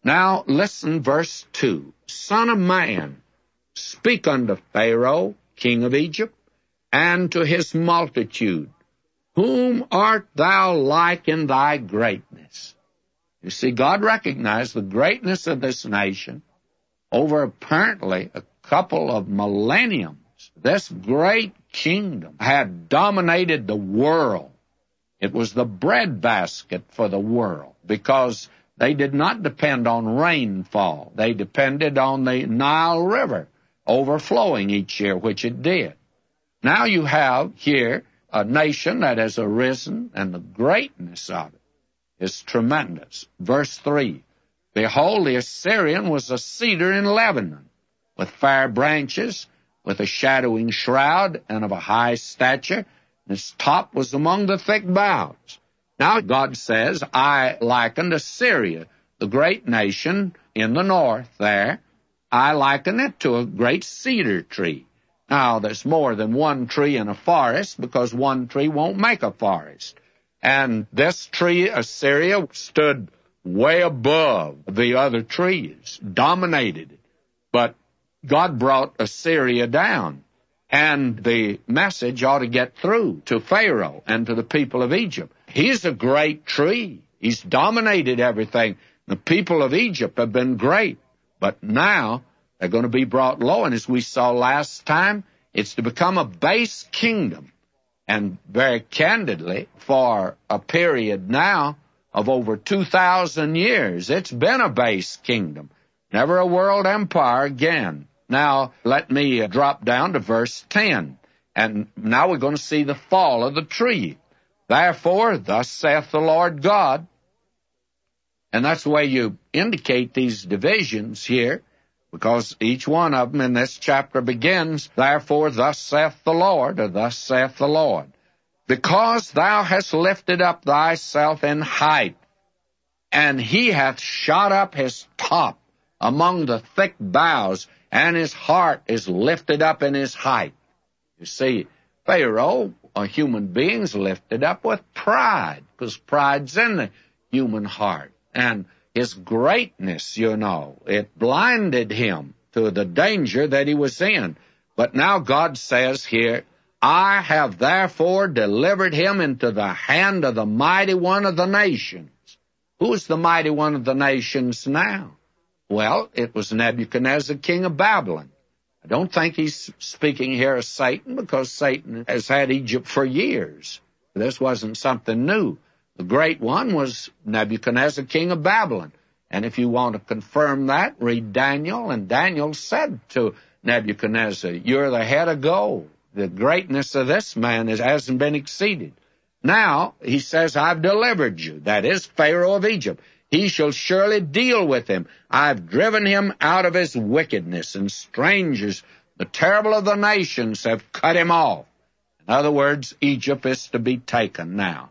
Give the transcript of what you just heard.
Now listen, verse 2. Son of man, speak unto Pharaoh, king of Egypt, and to his multitude, whom art thou like in thy greatness? You see, God recognized the greatness of this nation over apparently a couple of millenniums. This great kingdom had dominated the world. It was the breadbasket for the world because they did not depend on rainfall. They depended on the Nile River overflowing each year, which it did. Now you have here a nation that has arisen, and the greatness of it is tremendous. Verse 3, Behold, the Assyrian was a cedar in Lebanon, with fair branches, with a shadowing shroud, and of a high stature, and its top was among the thick boughs. Now God says, I likened Assyria, the great nation in the north there, I liken it to a great cedar tree. Now, there's more than one tree in a forest because one tree won't make a forest. And this tree, Assyria, stood way above the other trees, dominated it. But God brought Assyria down, and the message ought to get through to Pharaoh and to the people of Egypt. He's a great tree. He's dominated everything. The people of Egypt have been great, but now they're going to be brought low, and as we saw last time, it's to become a base kingdom. And very candidly, for a period now of over 2,000 years, it's been a base kingdom. Never a world empire again. Now, let me drop down to verse 10. And now we're going to see the fall of the tree. Therefore, thus saith the Lord God. And that's the way you indicate these divisions here, because each one of them in this chapter begins, Therefore, thus saith the Lord, or thus saith the Lord. Because thou hast lifted up thyself in height, and he hath shot up his top among the thick boughs, and his heart is lifted up in his height. You see, Pharaoh, a human being's lifted up with pride, because pride's in the human heart. And his greatness, you know, it blinded him to the danger that he was in. But now God says here, I have therefore delivered him into the hand of the mighty one of the nations. Who's the mighty one of the nations now? Well, it was Nebuchadnezzar, king of Babylon. I don't think he's speaking here of Satan, because Satan has had Egypt for years. This wasn't something new. The great one was Nebuchadnezzar, king of Babylon. And if you want to confirm that, read Daniel. And Daniel said to Nebuchadnezzar, you're the head of gold. The greatness of this man hasn't been exceeded. Now, he says, I've delivered you. That is Pharaoh of Egypt. He shall surely deal with him. I've driven him out of his wickedness, and strangers, the terrible of the nations, have cut him off. In other words, Egypt is to be taken now.